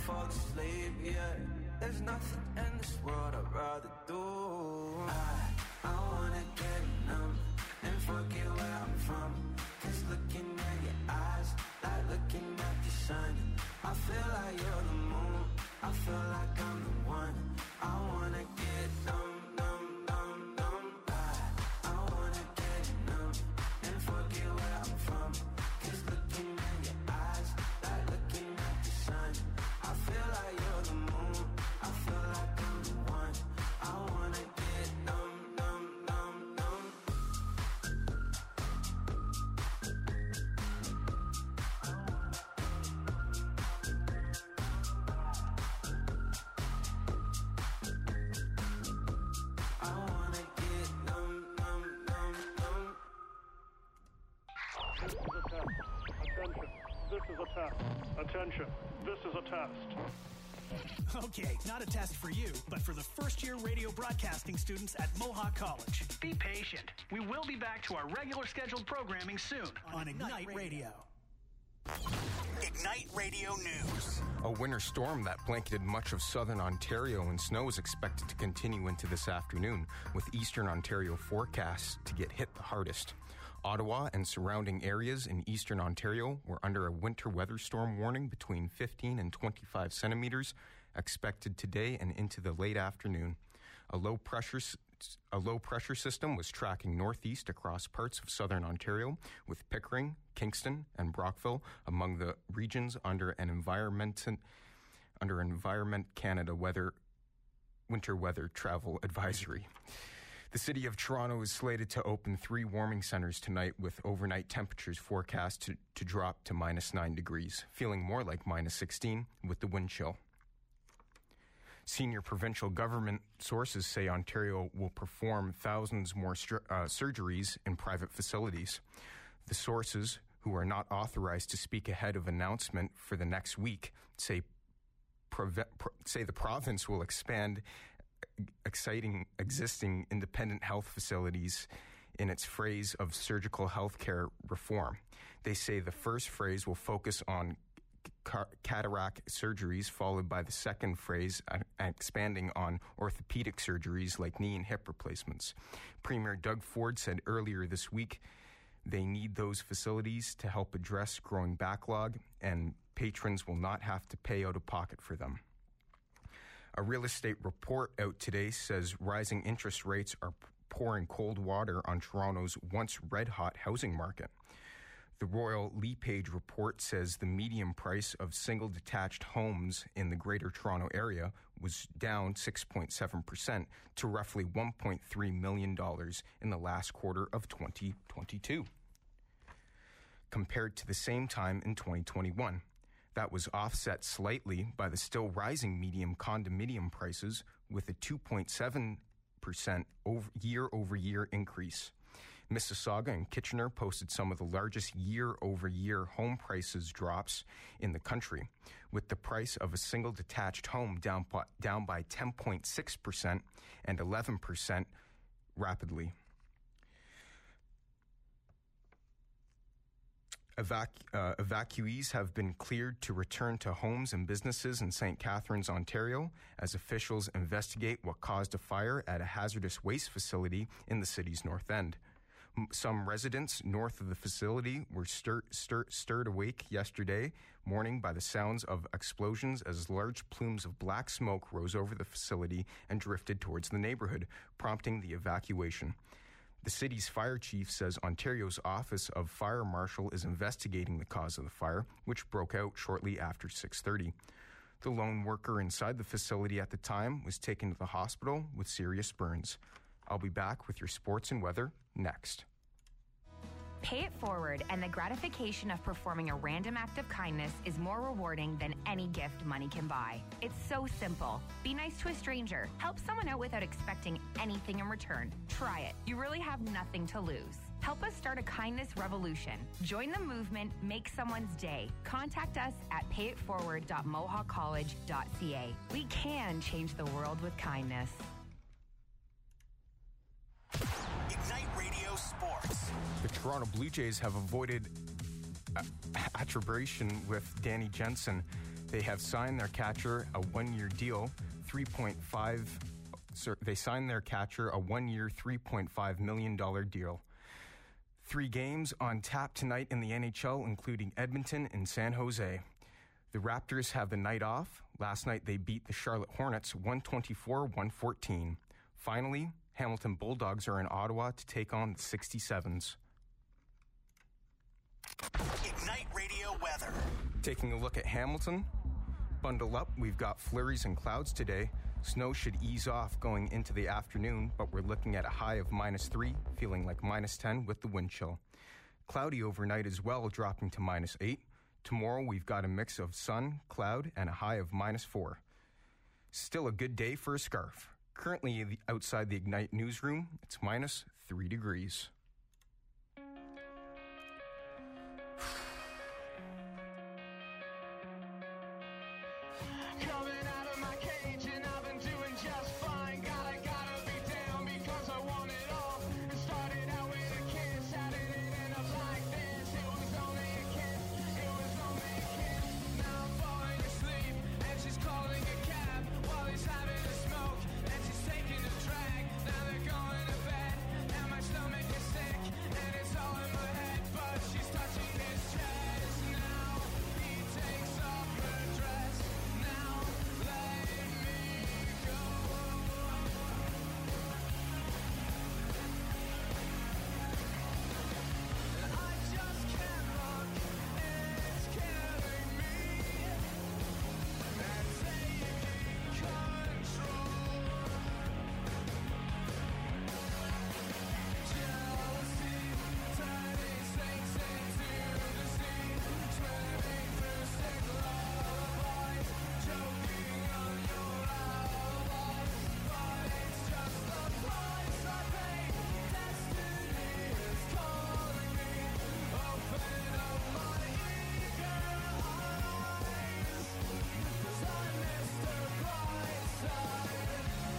fall asleep, yeah. There's nothing in this world I'd rather do. I wanna get numb and forget where I'm from. Cause looking at your eyes, like looking at the sun. I feel like you're the moon, I feel like I'm the one. I wanna get numb, numb, numb, numb. I wanna get numb and forget where I'm from. Cause looking at your eyes, like looking at the sun. I feel like you're the moon, I feel like I'm the one. I wanna get numb, numb, numb, numb. I wanna get numb, numb, numb, numb. This is a test. Attention. This is a test. Attention. This is a test. Okay, not a test for you, but for the first-year radio broadcasting students at Mohawk College. Be patient. We will be back to our regular scheduled programming soon on Ignite Radio. Ignite Radio News. A winter storm that blanketed much of southern Ontario and snow is expected to continue into this afternoon, with eastern Ontario forecasts to get hit the hardest. Ottawa and surrounding areas in eastern Ontario were under a winter weather storm warning between 15 and 25 centimeters expected today and into the late afternoon. A low pressure system was tracking northeast across parts of southern Ontario, with Pickering, Kingston, and Brockville among the regions under an Environment Canada winter weather travel advisory. The City of Toronto is slated to open 3 warming centers tonight, with overnight temperatures forecast to drop to -9 degrees, feeling more like -16 with the wind chill. Senior provincial government sources say Ontario will perform thousands more surgeries in private facilities. The sources, who are not authorized to speak ahead of announcement for the next week, say the province will expand exciting existing independent health facilities in its phrase of surgical healthcare reform. They say the first phrase will focus on cataract surgeries, followed by the second phrase expanding on orthopedic surgeries like knee and hip replacements. Premier Doug Ford said earlier this week they need those facilities to help address growing backlog, and patrons will not have to pay out of pocket for them. A real estate report out today says rising interest rates are pouring cold water on Toronto's once red-hot housing market. The Royal LePage report says the median price of single-detached homes in the Greater Toronto Area was down 6.7% to roughly $1.3 million in the last quarter of 2022, compared to the same time in 2021. That was offset slightly by the still rising median condominium prices, with a 2.7% year-over-year increase. Mississauga and Kitchener posted some of the largest year-over-year home prices drops in the country, with the price of a single detached home down by 10.6% and 11% rapidly. Evacuees have been cleared to return to homes and businesses in St. Catharines, Ontario, as officials investigate what caused a fire at a hazardous waste facility in the city's north end. Some residents north of the facility were stirred awake yesterday morning by the sounds of explosions as large plumes of black smoke rose over the facility and drifted towards the neighborhood, prompting the evacuation. The city's fire chief says Ontario's Office of Fire Marshal is investigating the cause of the fire, which broke out shortly after 6:30. The lone worker inside the facility at the time was taken to the hospital with serious burns. I'll be back with your sports and weather next. Pay it forward, and the gratification of performing a random act of kindness is more rewarding than any gift money can buy. It's so simple. Be nice to a stranger. Help someone out without expecting anything in return. Try it. You really have nothing to lose. Help us start a kindness revolution. Join the movement. Make someone's day. Contact us at payitforward.mohawkcollege.ca. We can change the world with kindness. Ignite Radio Sports. The Toronto Blue Jays have avoided attribution with Danny Jensen They have signed their catcher a one-year deal, They signed their catcher a one-year, $3.5 million deal. 3 games on tap tonight in the NHL, including Edmonton and San Jose. The Raptors have the night off. Last night they beat the Charlotte Hornets 124-114. Finally, Hamilton Bulldogs are in Ottawa to take on the 67s. Ignite Radio weather. Taking a look at Hamilton. Bundle up, we've got flurries and clouds today. Snow should ease off going into the afternoon, but we're looking at a high of -3, feeling like -10 with the wind chill. Cloudy overnight as well, dropping to -8. Tomorrow we've got a mix of sun, cloud, and a high of -4. Still a good day for a scarf. Currently outside the Ignite newsroom, it's -3 degrees. Coming out of my cage and I've been doing just fine. Gotta be down because I want it all. It started out with a kiss, how did it end up like this? It was only a kiss, it was only a kiss. Now I'm falling asleep and she's calling a cab while he's having a smoke and she's taking a drag. Now they're going to bed and my stomach is sick and it's all in my head, but she's touching his chest. Now he takes off her dress. Now let me go. I just can't look, it's killing me. And taking control. Jealousy turning saints into the sea, swimming through sick lullabies, choking on your alibis. But it's just the price I pay. Destiny is calling me. Open up my eager eyes, 'cause I missed the bright side.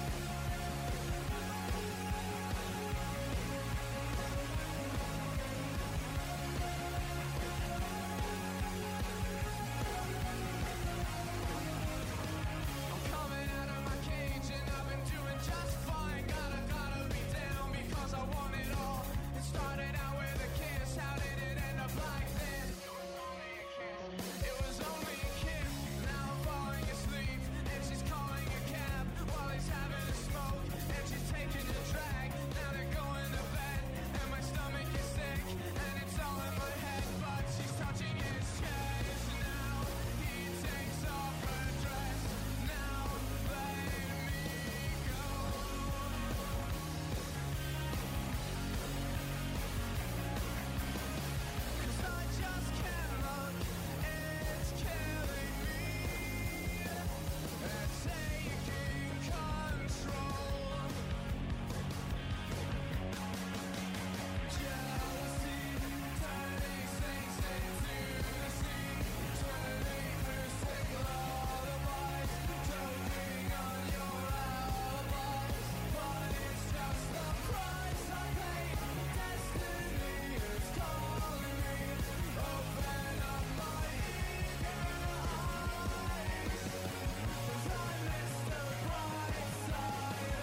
I'm coming out of my cage and I've been doing just fine. Gotta be down because I want it all. It started out with a kiss, how did it end up like this? It was only a kiss, now I'm falling asleep and she's calling a cab while he's having a smoke and she's taking a drag. Now they're going to bed and my stomach is sick and it's all in my head, but she's touching his chest. Now he takes off her dress. Now let me go. 'Cause I just can't look, it's killing me. And taking control. Jealousy turning saints into the sea, swimming through sick lullabies, choking on your alibis. But it's just the price I pay. Destiny is calling me. Open up my eager eyes, 'cause I missed the bright side.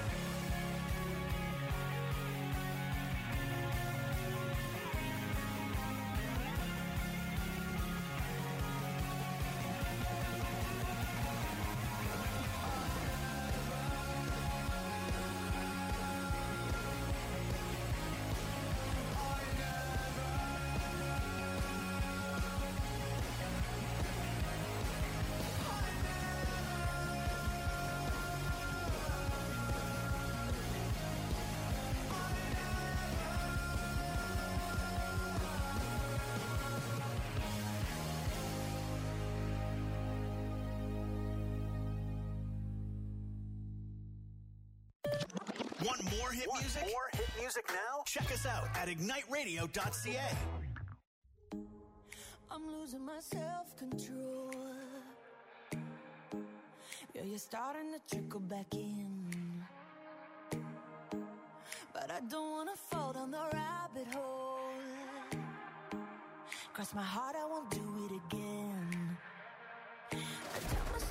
Want more hit music? More hit music now? Check us out at igniteradio.ca. I'm losing my self-control. Yeah, you're starting to trickle back in. But I don't want to fall down the rabbit hole. Cross my heart, I won't do it again. I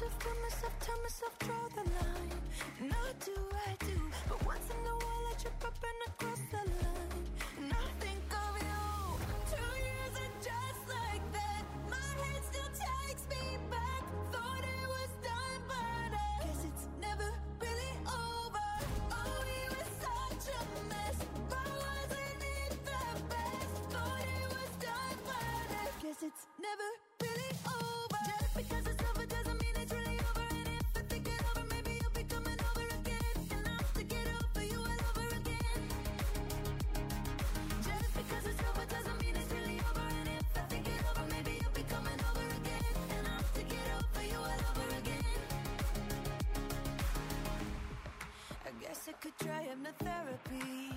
tell myself, draw the line. And I do. But once in a while I trip up and I cross the line. And I think of you. 2 years and just like that, my head still takes me back. Thought it was done, but I guess it's never really over. Oh, we were such a mess, but wasn't it the best? Thought it was done, but I guess it's never really over. Just because it's over doesn't mean it's really over. And if I think it over, maybe you'll be coming over again. And I have to get over you all over again. Just because it's over doesn't mean it's really over. And if I think it over, maybe you'll be coming over again. And I have to get over you all over again. I guess I could try hypnotherapy.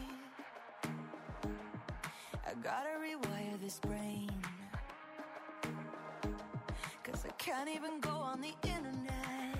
I gotta rewire this brain. 'Cause I can't even go on the internet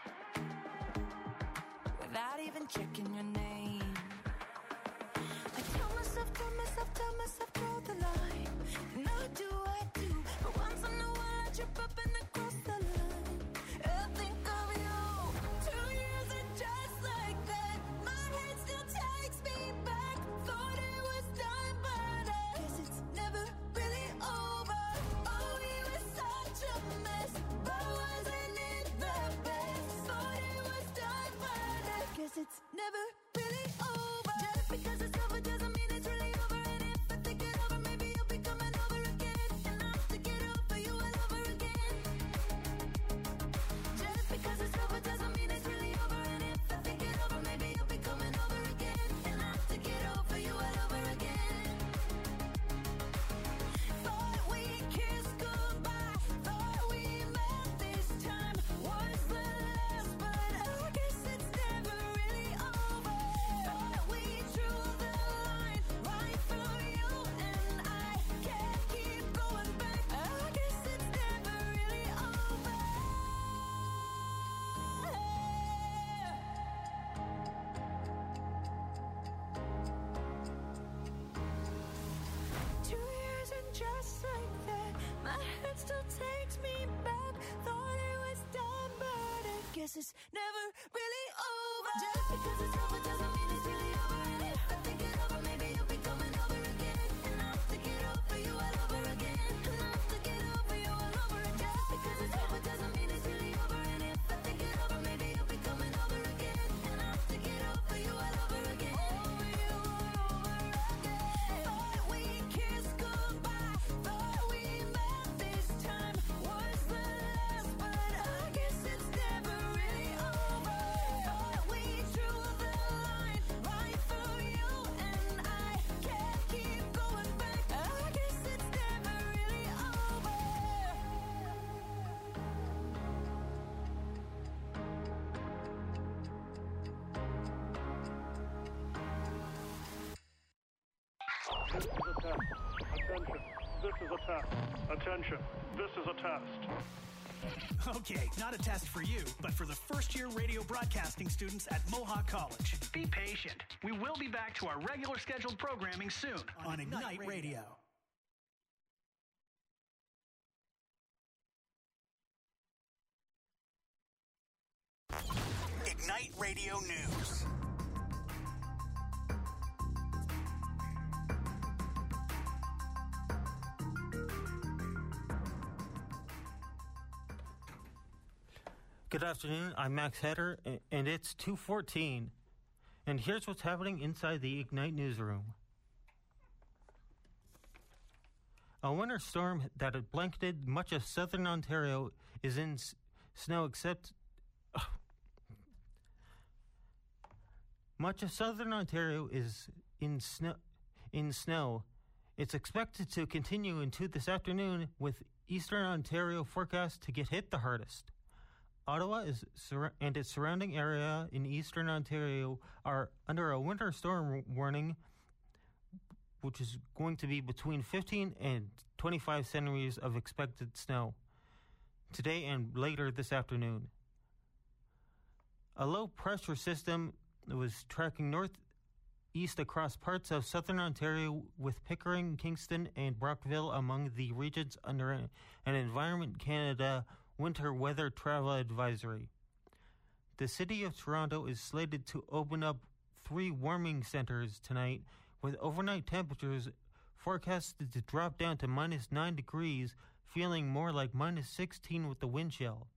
without even checking your name. I tell myself, draw the line. And I do. But once in a while I trip up and I cross the line. I think of you. 2 years and just like that, my head still takes me back. Thought it was done, but I guess it's never really over. Oh, we were such a mess, but wasn't it the best? Thought it was done, but I guess it's never really over. Just because it's over doesn't mean it's really over. And if I think it over, maybe you'll be coming over again. And I have to get over you all over again. Just because it's over doesn't mean it's really over. And if I think it over, maybe you'll be coming over again. And I have to get over you all over again. Thought we kissed goodbye. Thought we met this time was the last, but I guess it's never really over. Thought we drew the line right through you, and I can't keep going back. I guess it's never really over. 2 years and just like that, my head still takes me back. Thought it was done, but I guess it's never really over. Just because it's over doesn't mean it's really over. And if I think it over, maybe you'll be coming over again. And I have to get over you all over again. And I have to get over you all over again. Just because it's over doesn't mean it's really over. And if I think it over, maybe you'll be coming over again. And I have to get over you all over again. Over you all over again. Thought we kissed goodbye. Thought we met this time was the last, but I guess it's never really over. Thought we drew the line right through you, and I can't keep going back. I guess it's never really over. This is a test. Attention. This is a test. Attention. This is a test. Okay, not a test for you, but for the first-year radio broadcasting students at Mohawk College. Be patient. We will be back to our regular scheduled programming soon on Ignite Radio. Ignite Radio News. Good afternoon, I'm Max Heder, and it's 2:14. And here's what's happening inside the Ignite newsroom. A winter storm that had blanketed much of southern Ontario is in snow except... Much of southern Ontario is in snow. It's expected to continue into this afternoon, with eastern Ontario forecast to get hit the hardest. Ottawa and its surrounding area in eastern Ontario are under a winter storm warning, which is going to be between 15 and 25 centimeters of expected snow today and later this afternoon. A low-pressure system was tracking northeast across parts of southern Ontario, with Pickering, Kingston, and Brockville among the regions under an Environment Canada winter weather travel advisory. The city of Toronto is slated to open up 3 warming centers tonight, with overnight temperatures forecasted to drop down to minus 9 degrees, feeling more like minus 16 with the wind chill.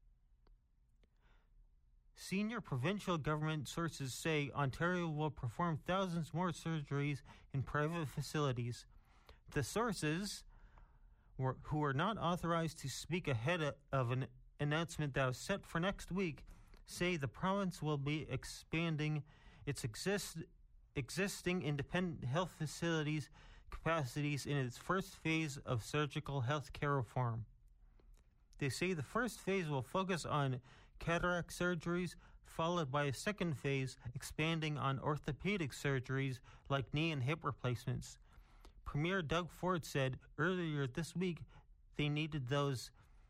Senior provincial government sources say Ontario will perform thousands more surgeries in private facilities. The sources, who are not authorized to speak ahead of an announcement that was set for next week, say the province will be expanding its existing independent health facilities capacities in its first phase of surgical health care reform. They say the first phase will focus on cataract surgeries, followed by a second phase expanding on orthopedic surgeries like knee and hip replacements. Premier Doug Ford said earlier this week they needed those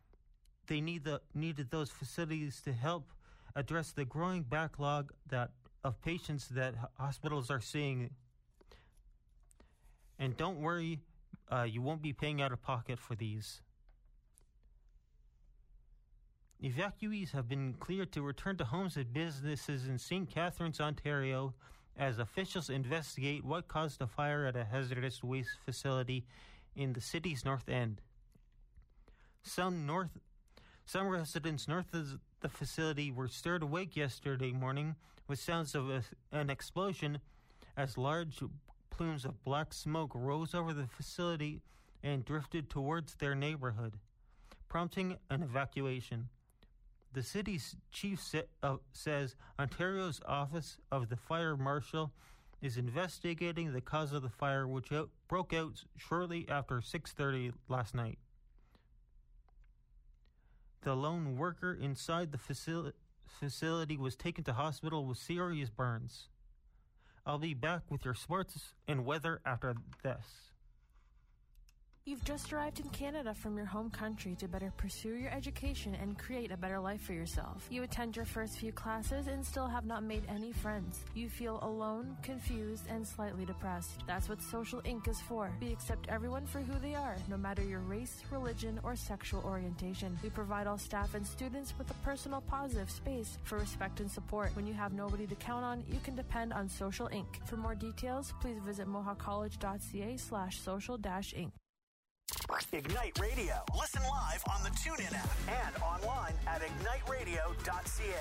facilities to help address the growing backlog of patients that hospitals are seeing. And don't worry, you won't be paying out of pocket for these. Evacuees have been cleared to return to homes and businesses in St. Catharines, Ontario, as officials investigate what caused a fire at a hazardous waste facility in the city's north end. Some residents north of the facility were stirred awake yesterday morning with sounds of an explosion as large plumes of black smoke rose over the facility and drifted towards their neighborhood, prompting an evacuation. The city's chief says Ontario's Office of the Fire Marshal is investigating the cause of the fire, which broke out shortly after 6:30 last night. The lone worker inside the facility was taken to hospital with serious burns. I'll be back with your sports and weather after this. You've just arrived in Canada from your home country to better pursue your education and create a better life for yourself. You attend your first few classes and still have not made any friends. You feel alone, confused, and slightly depressed. That's what Social Inc. is for. We accept everyone for who they are, no matter your race, religion, or sexual orientation. We provide all staff and students with a personal, positive space for respect and support. When you have nobody to count on, you can depend on Social Inc. For more details, please visit mohawkcollege.ca/social-inc. Ignite Radio. Listen live on the TuneIn app and online at igniteradio.ca.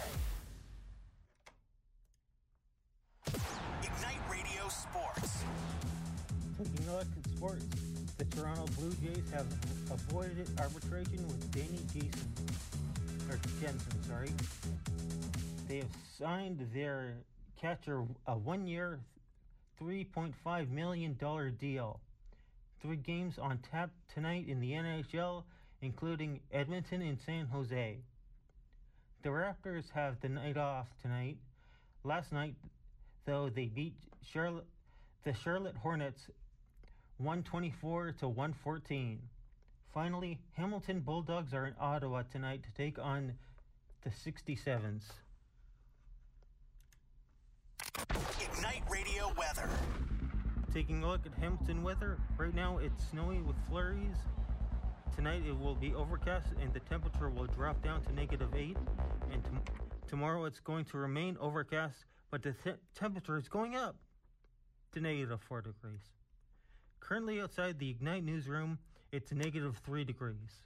Ignite Radio Sports. You know what, in sports, the Toronto Blue Jays have avoided arbitration with Danny Jensen. They have signed their catcher a 1-year, $3.5 million deal. 3 games on tap tonight in the NHL, including Edmonton and San Jose. The Raptors have the night off tonight. Last night, though, they beat the Charlotte Hornets 124-114. Finally, Hamilton Bulldogs are in Ottawa tonight to take on the 67s. Ignite Radio weather. Taking a look at Hamilton weather, right now it's snowy with flurries. Tonight it will be overcast and the temperature will drop down to -8. And tomorrow it's going to remain overcast, but the temperature is going up to -4 degrees. Currently outside the Ignite newsroom, it's -3 degrees.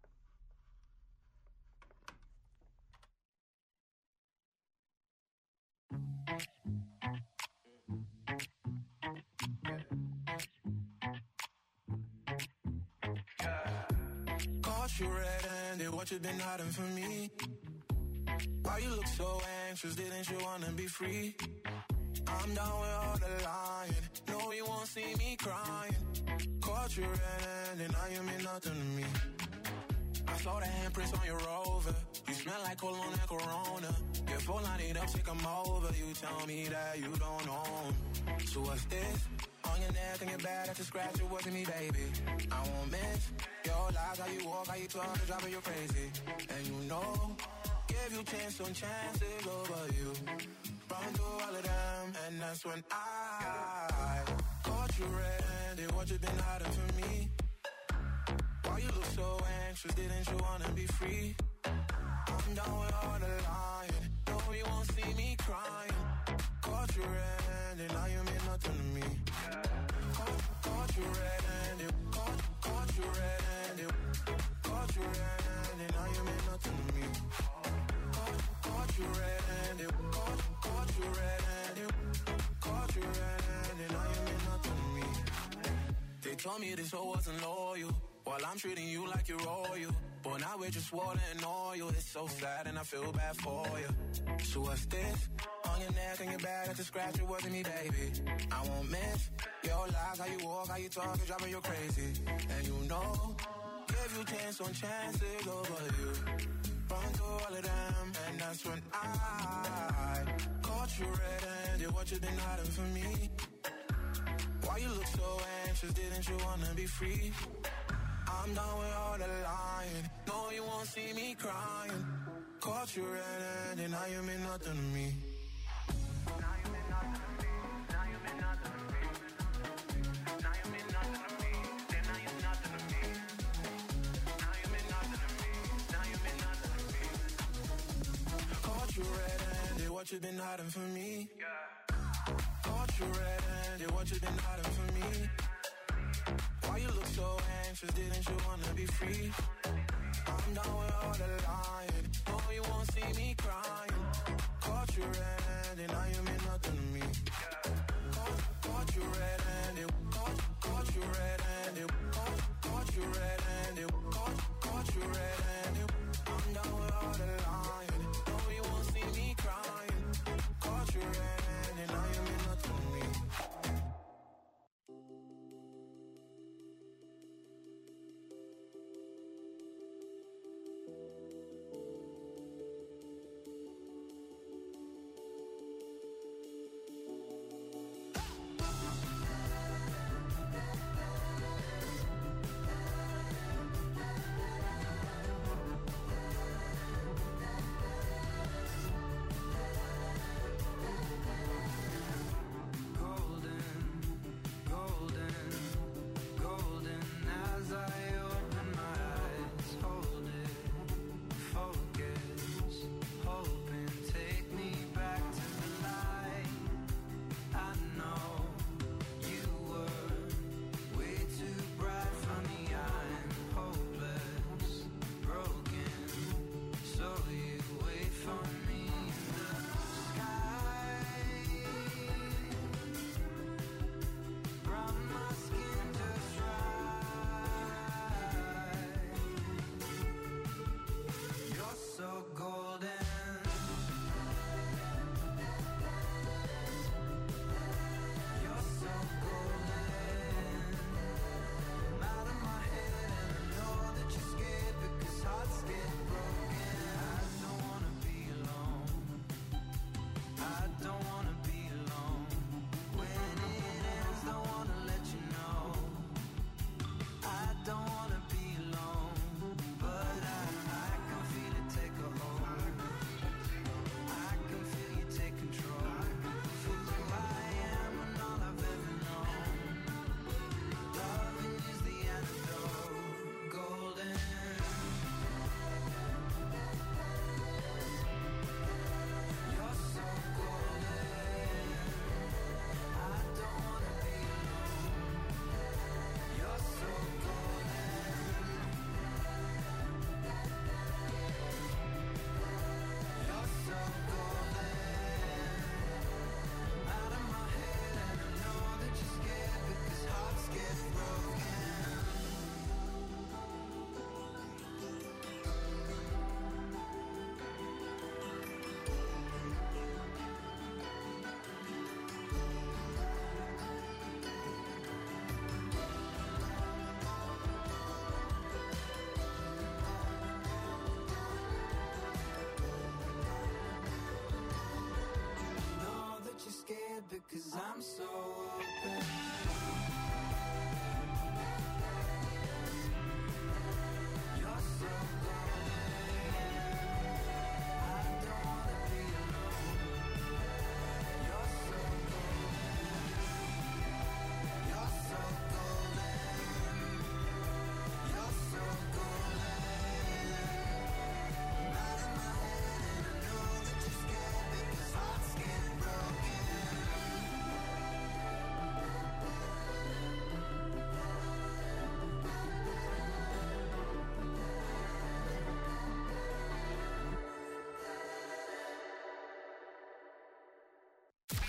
You red-handed, what you been hiding from me? Why you look so anxious, didn't you wanna be free? I'm down with all the lying, no you won't see me crying. Caught you red-handed, now you mean nothing to me. I saw the handprints on your Rover, you smell like cologne and Corona. Your phone light up, take 'em over, you tell me that you don't own. So what's this? On your neck and your back, that's a scratch, it wasn't me, baby. I won't miss your lies, how you walk, how you talk, it's driving you crazy. And you know, give you chance on chances over you. Run through all of them, and that's when I caught you red-handed, what you been hiding from me? Why you look so so anxious, didn't you wanna be free? I'm down with all the lying. No, you won't see me crying. Caught you red-handed, now you mean nothing to me. Caught you red-handed, caught you red-handed, caught you red-handed, now you mean nothing to me. Caught you red-handed, caught you red-handed, caught you red-handed, now you mean nothing to me. They told me this hoe wasn't loyal, while I'm treating you like you're royal. But now we're just water and oil. It's so sad and I feel bad for you. So what's this? On your neck and your back, that's a scratch, it wasn't me, baby. I won't miss your lies, how you walk, how you talk, it's driving you crazy. And you know, give you chance on chances over you. Run through all of them, and that's when I caught you red-handed. What you been hiding from me? Why you look so anxious? Didn't you wanna be free? I'm done with all the lying. No, you won't see me crying. Caught you red-handed, now you mean nothing to me. Now you mean nothing to me. Now you mean nothing to me. Now you mean nothing to me. Then now you're nothing to me. Now you mean nothing to me. Now you mean nothing to me. Caught you red-handed, what you been hiding from me? Caught you red-handed, what you been hiding from me? Why you look so anxious, didn't you wanna be free? I'm down with all the lying. No, you won't see me crying. Caught you red-handed, now you mean nothing to me. Caught you red-handed, caught you red-handed, caught you red-handed, caught you red-handed. I'm down with all the lying. No, you won't see me crying. Caught you red-handed, now you mean nothing to me.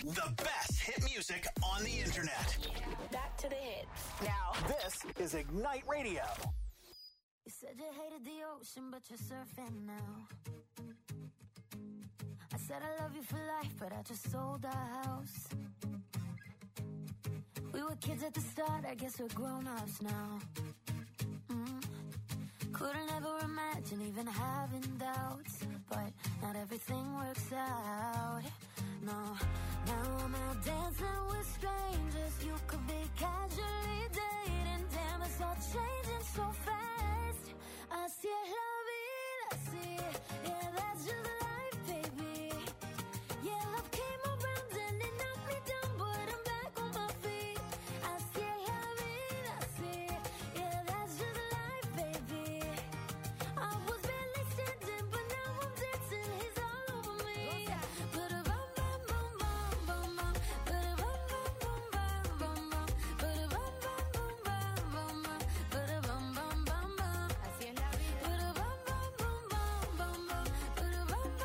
The best hit music on the internet. Back to the hits. Now, this is Ignite Radio. You said you hated the ocean, but you're surfing now. I said I love you for life, but I just sold our house. We were kids at the start, I guess we're grown-ups now. Couldn't ever imagine even having doubts, but not everything works out. No, now I'm out dancing with strangers. You could be casually dating. Damn, it's all changing so fast. Así es la vida, así. Yeah, that's just life, baby. Yeah, love came around and it knocked me down, but I'm back on my feet. Así es la vida, así. Yeah, that's just life, baby. I was barely standing, but now I'm dancing. He's all over me. Ba-da-bum, bum, bum, bum, bum, bum. Ba-da-bum, bum, bum, bum, bum, bum. Ba-da-bum, bum, bum, bum, bum, bum. Ba-da-bum, bum, bum, bum. Así es la vida. Ba-da-bum, bum, bum, bum, bum, bum. Ba-da-bum,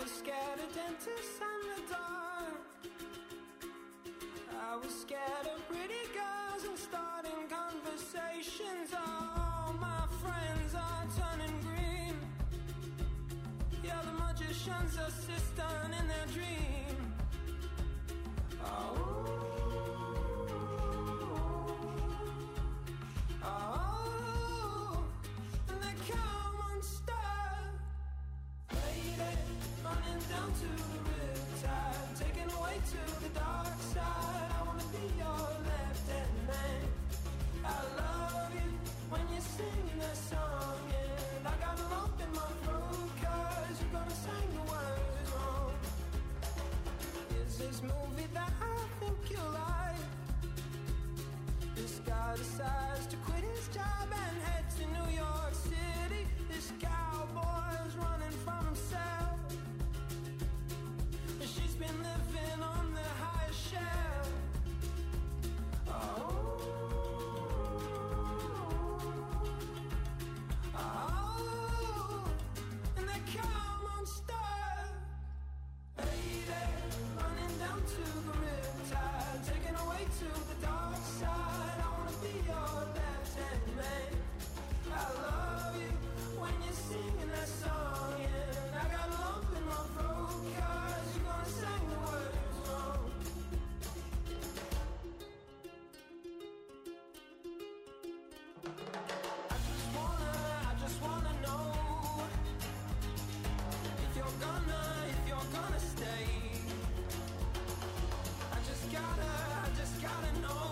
was scared of dentists and the dark. I was scared of pretty girls and starting conversations. All my friends are turning green. Yeah, the magician's assistant in their dream. Oh, and they come unstuck. Lady, running down to the riptide, taken away to the dark side. I wanna be your left-hand man. I love you when you're singing that song, and I got a lump in my throat 'cause you're gonna sing the words wrong. Is this movie that I think you like? This guy decides to quit his job and head to New York City. This cowboy's running from himself. She's been living on the highest shelf. Oh, and they come unstuck. Lady, running down to the riptide, taken away to the dark side. I wanna be your left-hand man. I love you when you're singing that song, and I got a lump in my throat 'cause you're gonna sing the words wrong. I just wanna know if you're gonna stay. I just gotta know.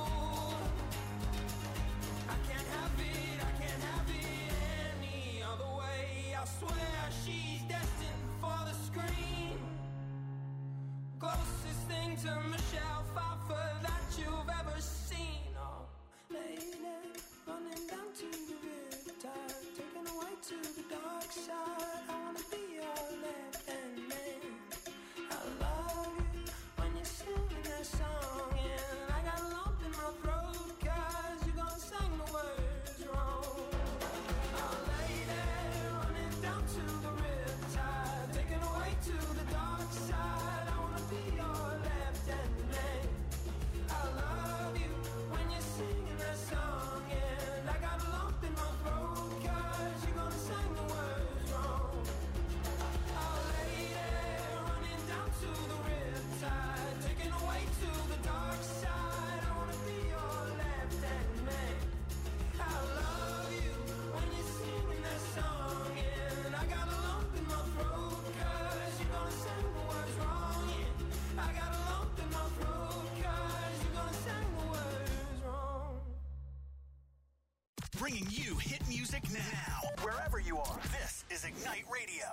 I can't have it any other way. I swear she's destined for the screen. Closest thing to Michelle Pfeiffer that you've ever seen. Oh, lady, running down to the riptide, taken away to the dark side. I wanna be your left-hand man. I love you when you're singing that song, and I got a lump in my throat 'cause you're gonna sing the words wrong. Oh, lady, running down to the riptide, taken away to the dark side. I wanna be your left-hand man. I love you when you're singing that song, and I got a lump in my throat 'cause you're gonna sing the words wrong. Oh, lady, running down to the riptide, taken away to the dark side. I wanna be your left-hand man. I love you when you're singing that song, and I got a lump in my throat 'cause you're gonna sing the words wrong. Yeah, I got a lump in my throat 'cause you're gonna sing the words wrong. Bringing you hit music now, wherever you are. This is Ignite Radio.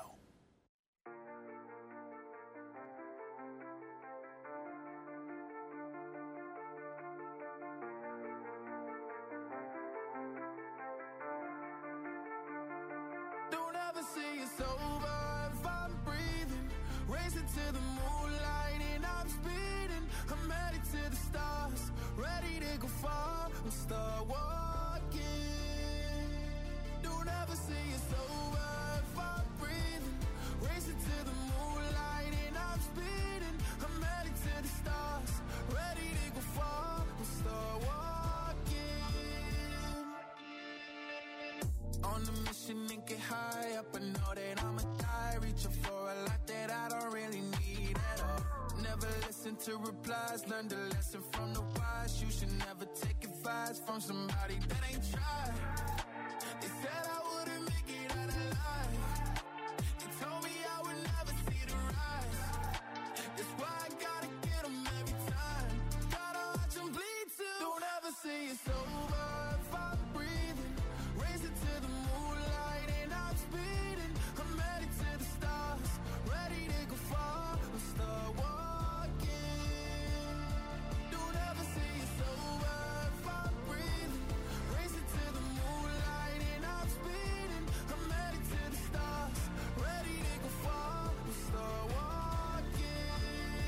Don't ever say it's over if I'm breathing. Racing to the moonlight and I'm speeding. I'm headed to the stars, ready to go far and start walking. Don't ever say it's over if I'm breathing. Racing to the moonlight and I'm speeding. I'm headed to the stars, ready to go far and start walking. On the mission and get high up, I know that I'ma die, reaching for a lot that I don't really need at all. Never listen to replies, learn the lesson from the wise. You should never take advice from somebody that ain't tried. They said I wouldn't make it out alive. They told me I would never see the rise. That's why I gotta get them every time. Gotta watch them bleed too. Don't ever say it's over if I'm breathing. Racing to the moonlight and I'm speeding. I'm headed to the stars, ready to go far and start walking. Don't ever say it's over if I'm breathing. Racing to the moonlight and I'm speeding. I'm headed to the stars, ready to go far and start walking.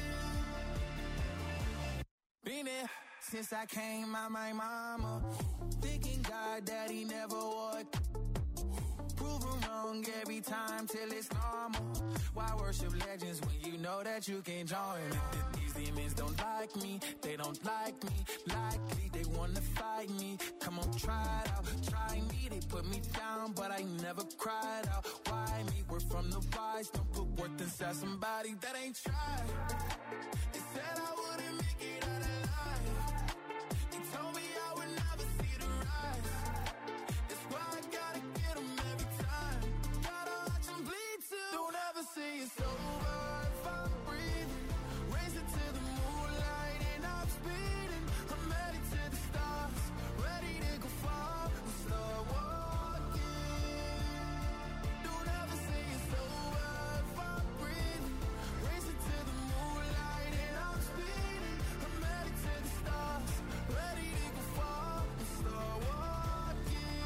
Been there since I came out my mama. Thinking God that he never would. Prove him wrong. wrong every time till it's normal. Why worship legends when you know that you can't join? These demons don't like me, they don't like me. Likely they wanna fight me. Come on, try it out, try me. They put me down, but I never cried out. Why me? We're from the wise. Don't put worth inside somebody that ain't tried. They said I wouldn't make it out alive. They told me I would never see the rise. That's why I gotta get them every time. Gotta watch them bleed too. Don't ever say it's over if I'm breathing. Racing to the moonlight and I'm speeding. I'm headed to the stars, ready to go far and start walking. Don't ever say it's over if I'm breathing. Racing to the moonlight and I'm speeding. I'm headed to the stars, ready to go far and start walking.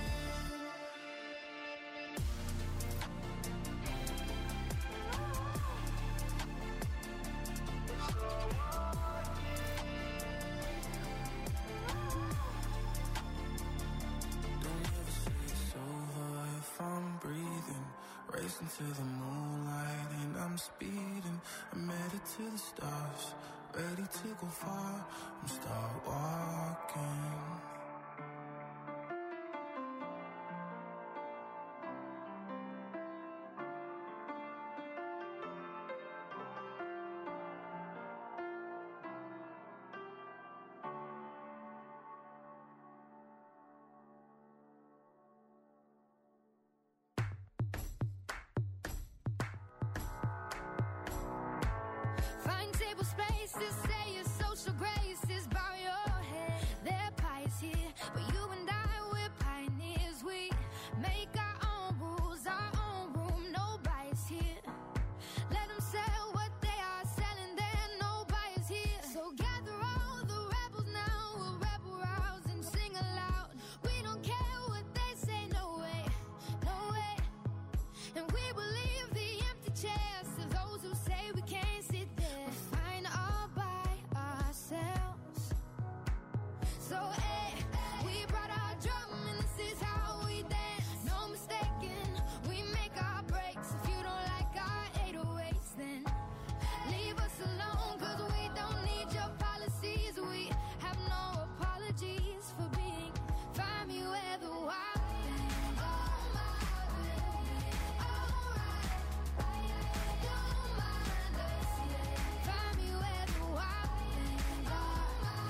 Don't ever say it's over if I'm breathing. Racing to the moonlight and I'm speeding. I'm headed to the stars, ready to go far and start walking. Find table spaces, say your social graces, bow your head. Their pie is here, but you and I, we're pioneers. We make our own rules, our own room, no bias here. Let them sell what they are selling there, no bias here. So gather all the rebels now, we'll rebel rouse and sing aloud. We don't care what they say, no way, no way. And we will leave the empty chairs to those who say we can't sit there. We're fine all by ourselves. So, we brought our drum and this is how we dance. No mistaking, we make our breaks. If you don't like our 808s, then leave us alone, 'cause we don't need your policies. We have no apologies for being. Find me where the wild things are. Don't mind us, yeah. Find me where the wild things are.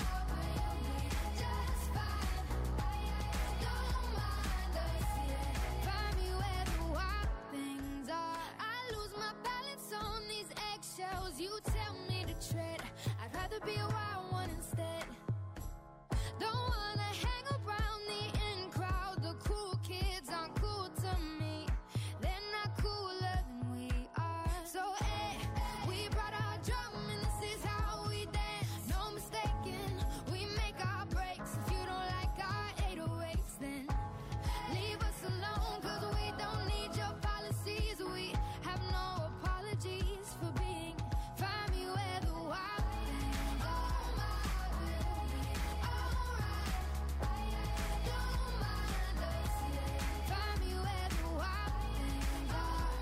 Just fine. Don't mind us, yeah. Find me where the wild things are. I lose my balance on these eggshells. You tell me to tread. I'd rather be a wild one instead. Don't wanna hang around the in crowd. The cool kids aren't cool to me. They're not cooler than we are. So, we brought our drum and this is how we dance. No mistaking, we make our breaks. If you don't like our 808s, then leave us alone, 'cause we don't need your policies. We have no apologies for being. Find me where the wild things are. Don't mind us, yeah. Find me where the wild things are.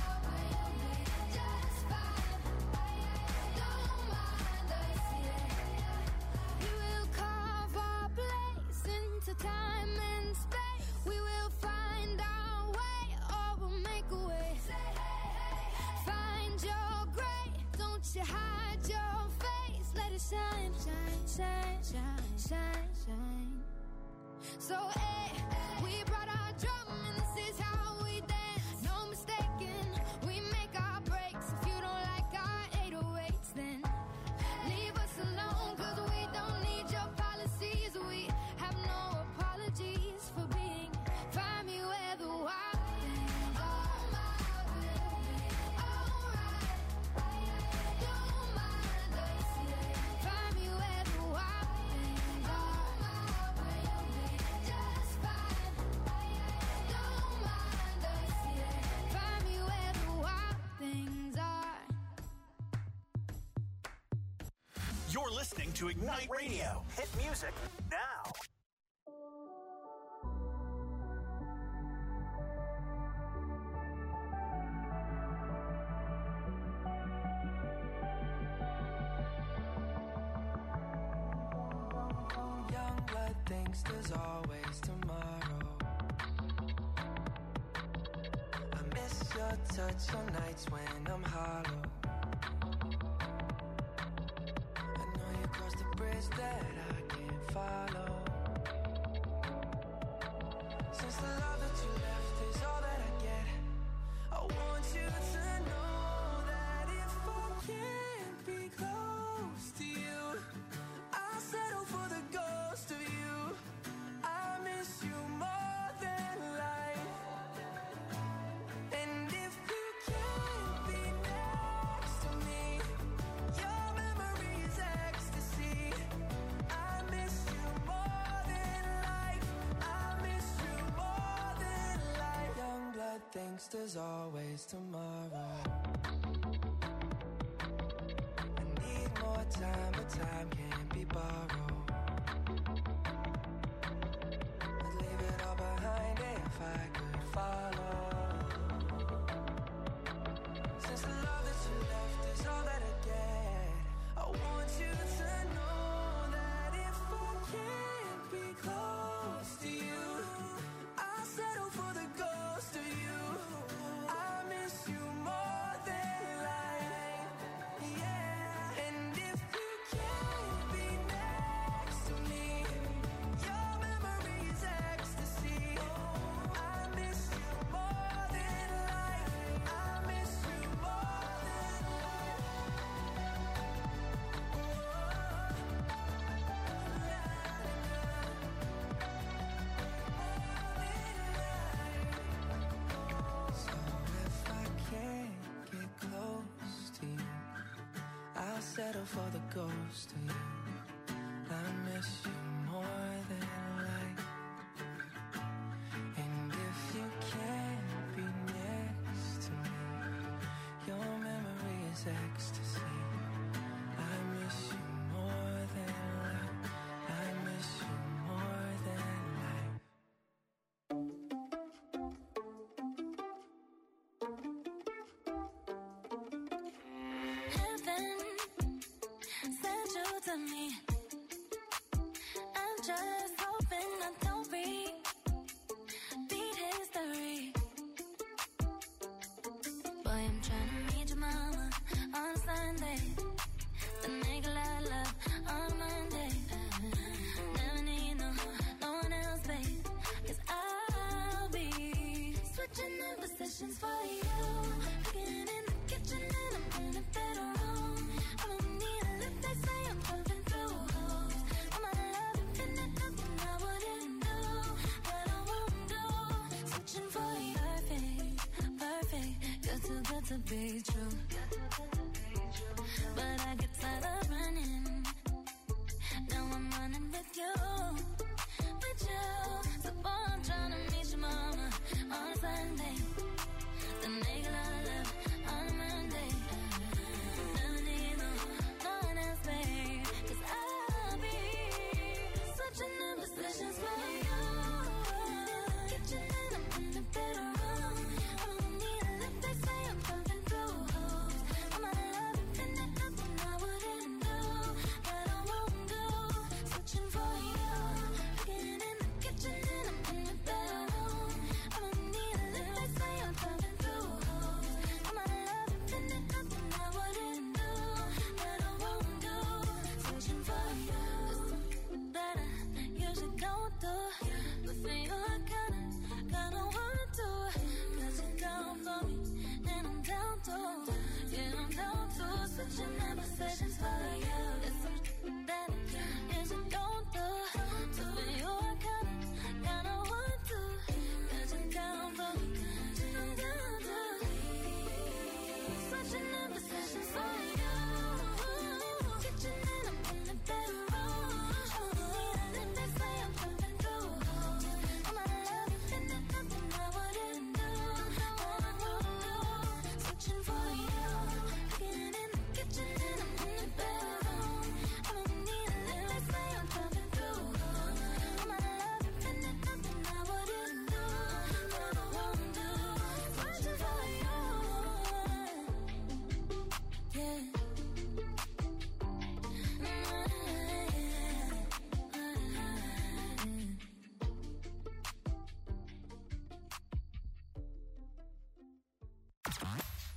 Just fine. Don't mind us, yeah. We will carve our place into time and space. We will find our way, or we'll make a way. Find your gray, don't you hide your face. Let it shine, shine, shine, shine, shine, shine. So, we brought our drum and this is how we dance. No mistaking, we make our breaks. If you don't like our 808s, then leave us alone, 'cause we don't need your policies. We have no apologies for being. Find me where the wild things are. Don't mind us, yeah. Find me where the wild things are. Just fine. Don't mind us, yeah. Find me where the wild things are. You're listening to Ignite Radio. Hit music now. thinks there's always tomorrow. I miss your touch on nights when I'm hollow. I know you crossed the bridge that I can't follow. Since the love that you left is all that I get, I want you to know that if I can't be close to you, I'll settle for the ghost of you. I miss you more than life. And if you can't be next to me, your memory is ecstasy. I miss you more than life. I miss you more than life. Young blood thinks there's always tomorrow. I need more time, but time can't be borrowed. I'd leave it all behind if I could follow. Since the love that you left is all that I get, I want you to know that if I can't be close to you, I'll settle for the ghost of you. I miss you more than life, yeah. And if you can't be next to me, your memory is ecstasy. I miss you more than life. I miss you more than So if I can't get close to you, I'll settle for the ghost of you. I miss you more than life. And if you can't be next to me, your memory is ecstasy. I miss you more than life. I miss you more than life. Heaven sent you to me. I'm just hoping I don't repeat history. Boy, I'm trying to meet your mama on Sunday, then make a lot of love on Monday. Never need no one else, babe, 'cause I'll be switching in positions for you. Cooking in the kitchen and I'm in the bedroom. I don't need a lift, they say I'm jumping through hoops. I'm out of love, infinite, nothing I wouldn't do, that I won't do. Switching for you, perfect, you're too good to be true. But I get tired of running, now I'm running with you. So boy, I'm trying to meet your mama on Sunday, then make a lot of love on Monday. Never need no one else, babe, 'cause I'll be switching in positions for you. Kitchen and I'm in the bedroom. I don't need a lift, they say I'm jumping through hoops.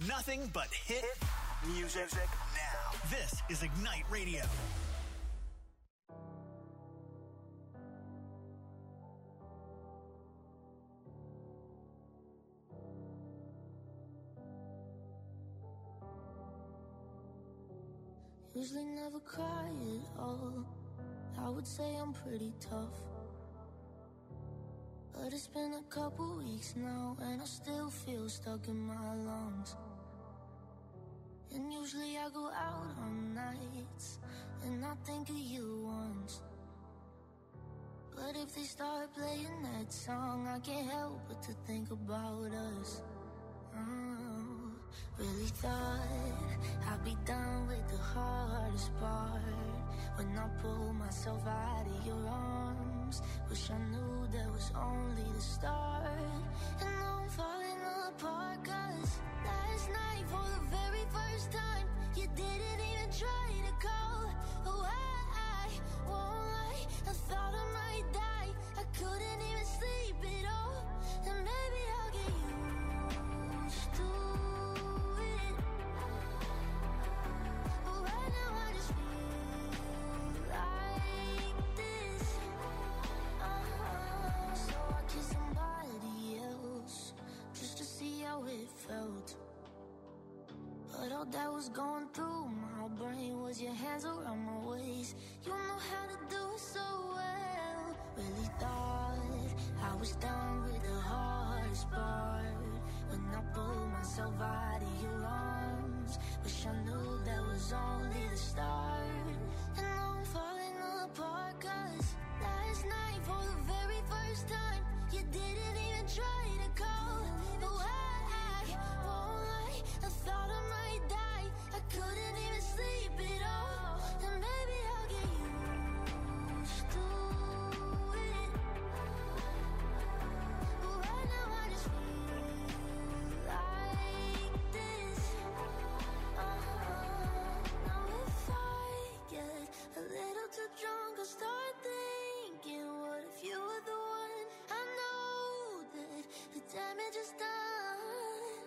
Nothing but hit music now. This is Ignite Radio. Usually never cry at all. I would say I'm pretty tough, but it's been a couple weeks now and I still feel stuck in my lungs. And usually I go out on nights and I think of you once, but if they start playing that song, I can't help but to think about us. Really thought I'd be done with the hardest part when I pulled myself out of your arms. Wish I knew that was only the start. And now I'm falling apart, 'cause last night for the very first time you didn't even try to call. Oh, I won't lie, I thought I might die. I couldn't even sleep at all. And maybe I'll get used to it, but right now I just feel like this. So I kissed somebody else just to see how it felt, but all that was going through my brain was your hands around my waist. You know how to do it so well. Really thought I was done with the hardest part when I pulled myself out of your arms. Wish I knew that was only the start. And now I'm falling apart, 'cause last night for the very first time you didn't even try to call. No, I won't lie, I thought I might die. I couldn't even sleep at all. And maybe I'll get used to it, but right now I just feel like this. Now if I get a little too drunk, I'll start thinking, what if you were the one? I know that the damage is done,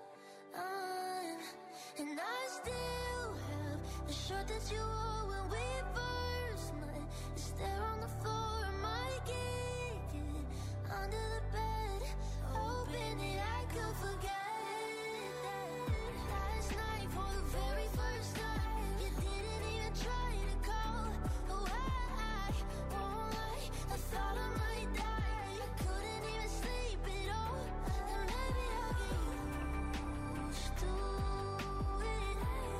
and I still have the shirt that you wore when we first met. It's there on the floor, I might kick it under the bed, hoping that I could forget that last night for the very first time you didn't even try to call. Oh, I won't lie, I thought I might die. I couldn't even sleep at all. And maybe I'll get used to it,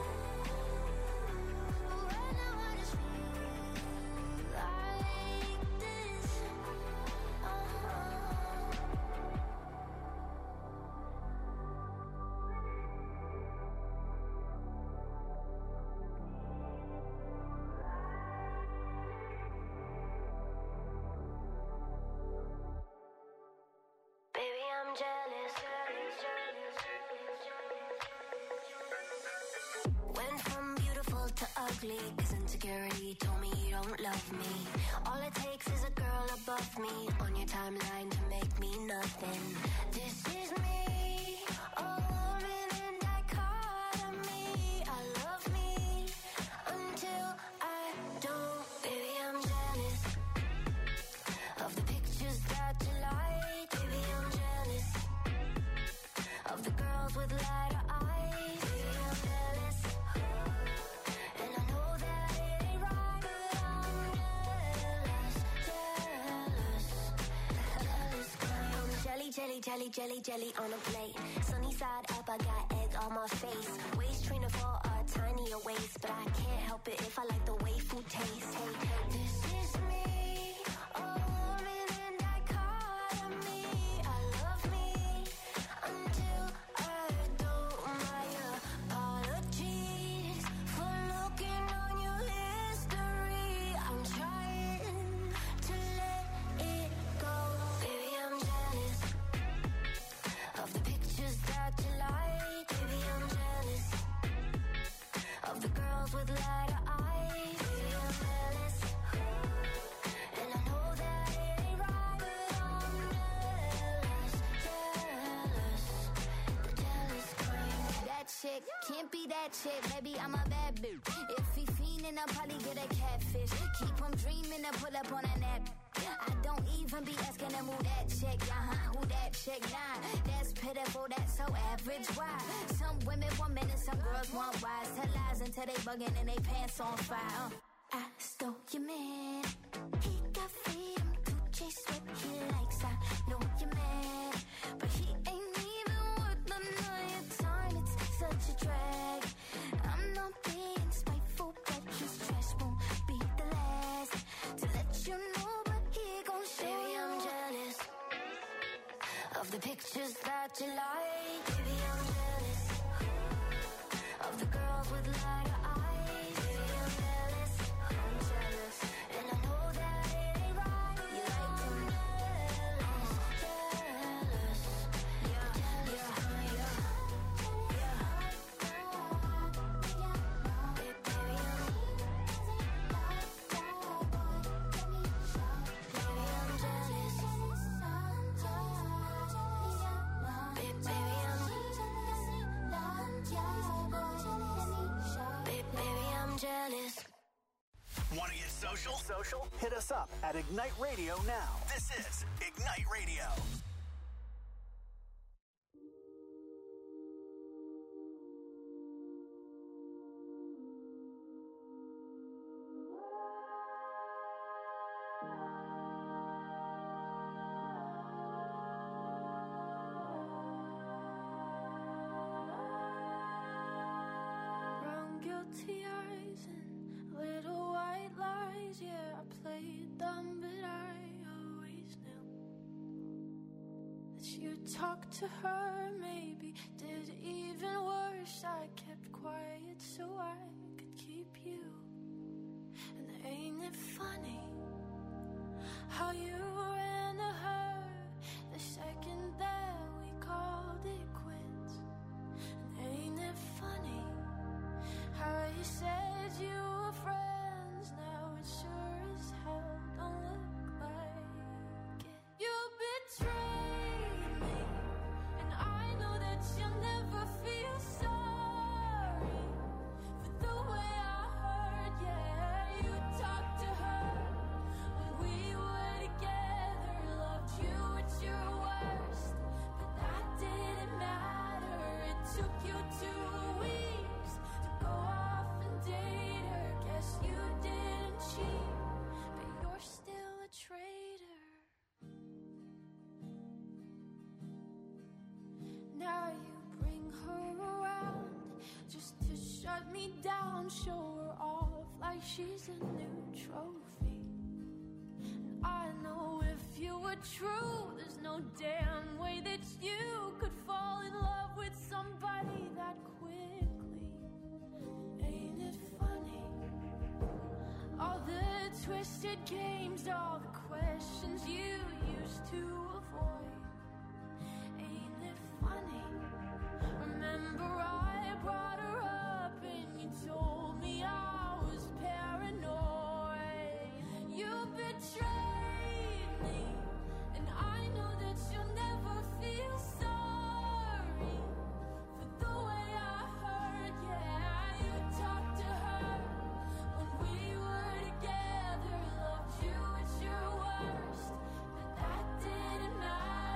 but right now I just feel like this. Baby, I'm jealous. Went from beautiful to ugly, 'cause insecurity told me you don't love me. All it takes is a girl above me on your timeline to make me nothing. This is me, a woman in dichotomy. I love me until I don't. Baby, I'm jealous of the pictures that you like. Baby, I'm jealous of the girls with lighter eyes. Baby, I'm jealous, and I know that it ain't right, but I'm jealous, jealous, girl. I'm jelly, jelly, jelly, jelly, jelly on a plate. Sunny side up, I got egg on my face. Waist trainer for a tinier waist, but I can't help it if I like the way food tastes. Hey, this is me, a woman in dichotomy. I love me until I don't. My apologies for looking on your history. I'm trying to let it go. Baby, I'm jealous of the pictures that you like. Baby, I'm jealous of the girls with lighter eyes. Baby, I'm jealous. chick. Can't be that chick, maybe I'm a bad bitch. If he fiendin', I'll probably get a catfish. Keep him dreaming to pull up on a nap. I don't even be asking him who that chick, who that chick, nah. That's pitiful, that's so average, why? Some women want men and some girls want wise. Tell lies until they bugging and they pants on fire. I stole your man. He got freedom, Gucci sweat he likes. I know you're mad, but he ain't even worth none of your time. It's such a drag. I'm not being spiteful, but his trash won't be the last to let you know. But he gon' show. Baby, I'm jealous of the pictures that you like. Baby, I'm jealous of the girls with lighter eyes. Baby, I'm jealous. I'm jealous, and I know that it ain't right. You like them jealous, jealous, yeah, jealous, yeah. Want to get social? Hit us up at Ignite Radio now. This is Ignite Radio. Brown guilty eyes and little white lies. Yeah, I played dumb, but I always knew that you talked to her. Maybe did even worse. I kept quiet so I could keep you. And ain't it funny how you ran to her the second that we called it quits? And ain't it funny how you said you were friends? Now it sure as hell don't look like it. You betrayed me, and I know that you'll never feel sorry for the way I hurt. Yeah, you talked to her when we were together, loved you at your worst, but that didn't matter. It took you 2 weeks to go off and date her. Guess you didn't cheat, but you're still a traitor. Now you bring her around just to shut me down, show her off like she's a new trophy. And I know if you were true, there's no damn way that you could fall in love with somebody that quickly. Ain't it funny? All the twisted games, all the questions you used to avoid. Ain't it funny? Remember I brought her up and you told me I was paranoid. You betrayed me, and I know that you'll never feel sorry for the way I hurt. Yeah, you talked to her when we were together, loved you at your worst, but that didn't matter.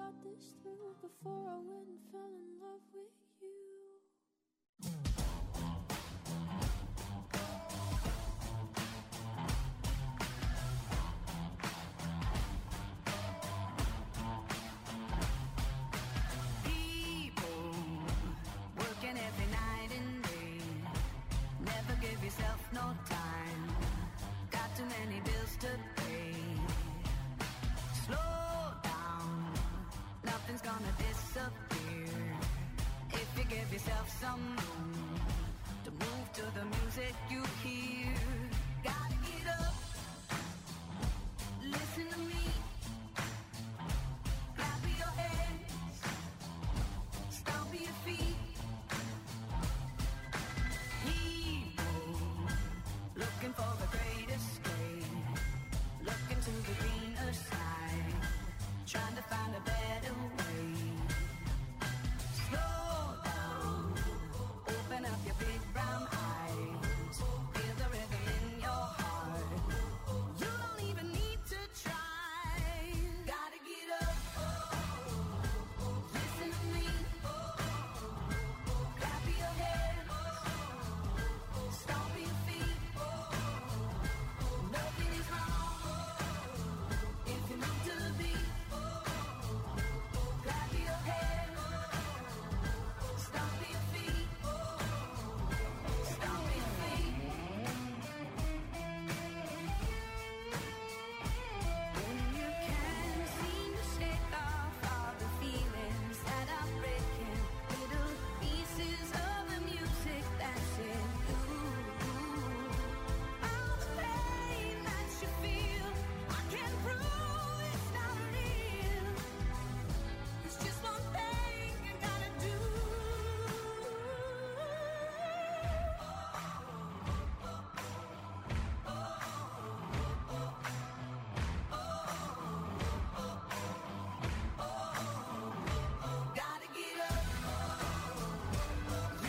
thought this through before I went and fell in love with you. People working every night and day. Never give yourself no time. Got too many bills to pay. Slow down, nothing's gonna disappear. If you give yourself some room to move to the music you hear.